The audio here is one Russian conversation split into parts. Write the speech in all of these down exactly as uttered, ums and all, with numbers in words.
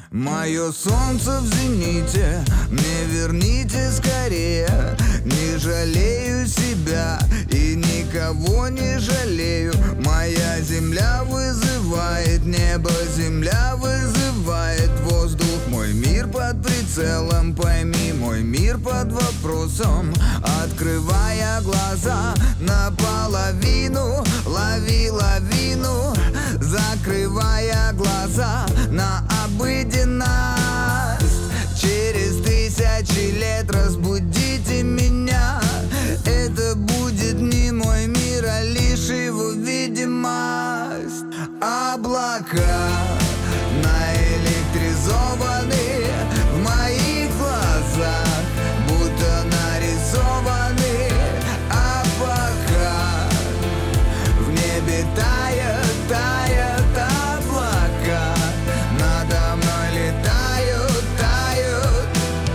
Мое солнце в зените, мне верните скорее. Не жалею себя и никого не жалею. Моя земля вызывает, небо земля вызывает. Воздух, мой мир под прицелом, пойми, мой мир под вопросом. Открывая глаза наполовину, лови лавину. Закрывая глаза на обыденность. Через тысячи лет разбудите меня. Это будет не мой мир, а лишь его видимость. Облака наэлектризованы в моих глазах, будто нарисованы. А пока в небе тает, тает облака, надо мной летают, тают.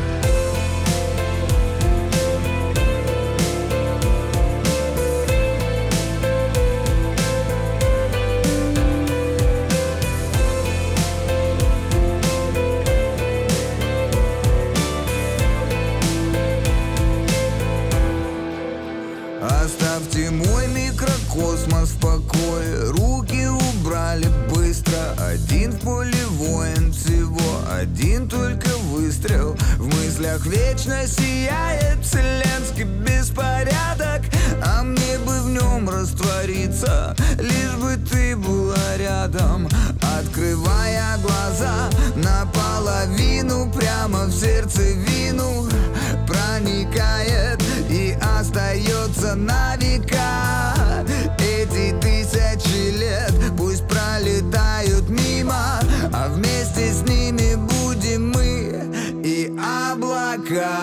Оставьте мой микрокосмос в покое. Руки убрали быстро. Один в поле воин, всего один только выстрел. В мыслях вечно сияет вселенский беспорядок, а мне бы в нем раствориться, лишь бы ты была рядом. Открывая глаза наполовину, прямо в сердцевину проникает и остается на века. Эти тысячи лет пусть пролетают мимо, а вместе с ними будем мы и облака.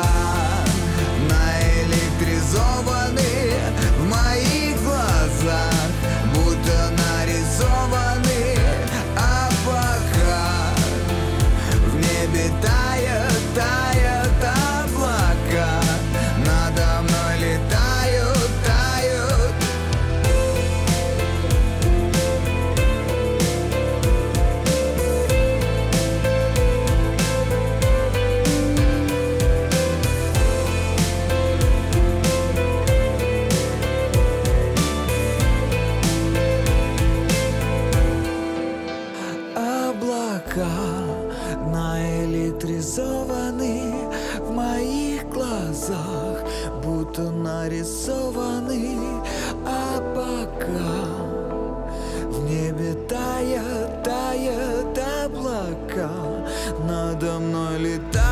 Наэлектризованы в моих глазах, будто нарисованы. А пока в небе тает, тает облака, надо мной летают, тают. Облака наэлектризованы в моих глазах, будто нарисованы. А пока в небе тает, тает облака, надо мной летают.